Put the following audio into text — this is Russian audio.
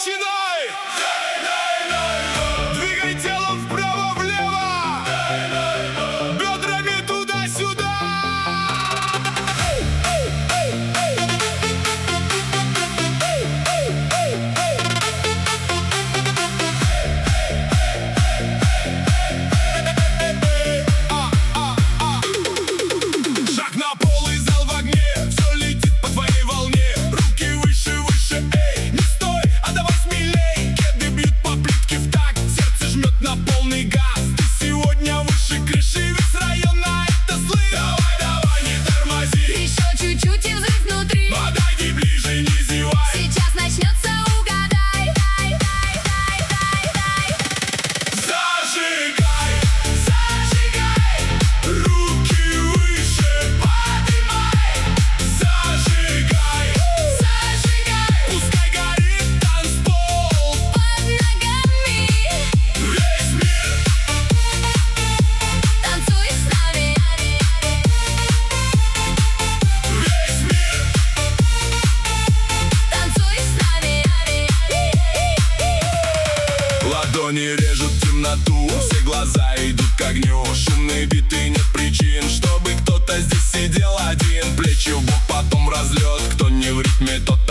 начинай! Двигай телом вправо-влево, бедрами туда-сюда. Шаг на пол и зал в огне, все летит по твоей волне. Руки выше, выше, эй, не стой, а давай смелей. Кеды бьют по плитке в такт, сердце жмет на полный газ. Ты сегодня выше крыши, весь район на это злый. Давай, давай, не тормози, Еще чуть-чуть и взрыв внутри. подойди ближе, не зевай. Сейчас начнется, угадай. Зажигай, зажигай, руки выше поднимай. Зажигай, Зажигай пускай горит танцпол. под ногами. Весь мир Танцуй с нами. Весь мир Танцуй с нами. ладони режут темноту, все глаза идут к огню. Шумные биты, нет причин, чтобы кто-то здесь сидел один. Плечи в бок, потом в разлет. Кто не в ритме, тот